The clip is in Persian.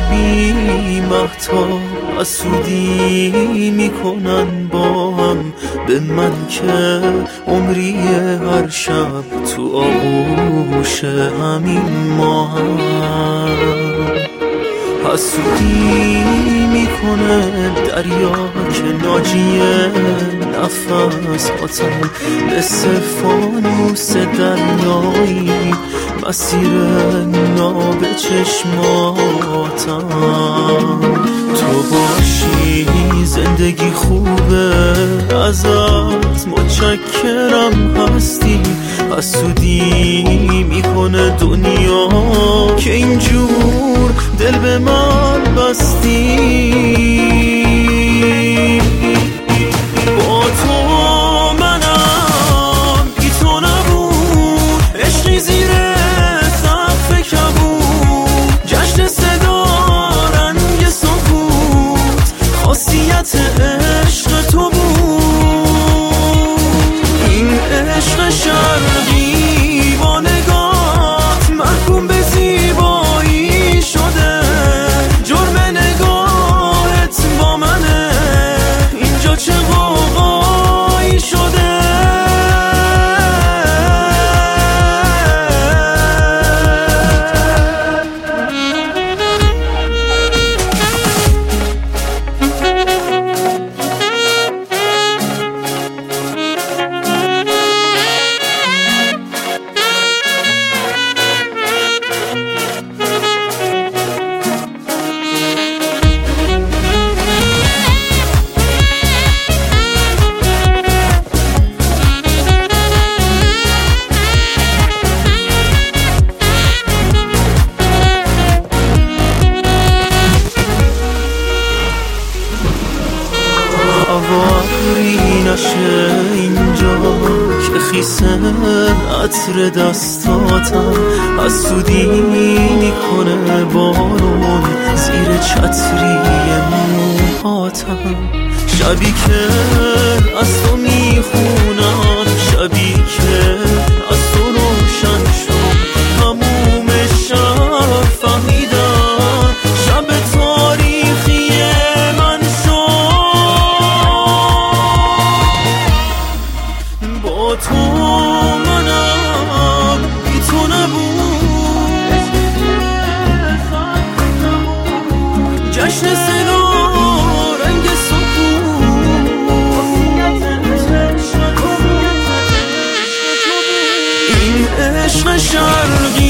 بی مهتاب حسودی میکنن با هم به من که عمری هر شب تو آغوش همین ما هم حسودی میکنه دریا که ناجیه نفس هاتم مثل فانوس دریایی مسیر ناب چشماتم تو باشی زندگی خوبه ازت متشکرم هستی حسودی میکنه دنیا که اینجور دل به من بستی با تو منم بی تو نبود عشقی زیر سقف کبود جشن صدا رنگ سکوت خاصیت عشق تو بود این عشق شرقی با نگات محکوم به زیبایی شده جرم نگاهت با منه اینجا چه غوغایی شده هوایی نشه اینجا که خیسه عطر دستاتم حسودی میکنه بارون زیر چتری موهاتم شبی که از تو میخونم شبی که از تو روشن شد تموم شب فهمیدم شب تاریخی من با تو منم بی تو نبود جشن صدا رنگ سکوت این عشق شرقی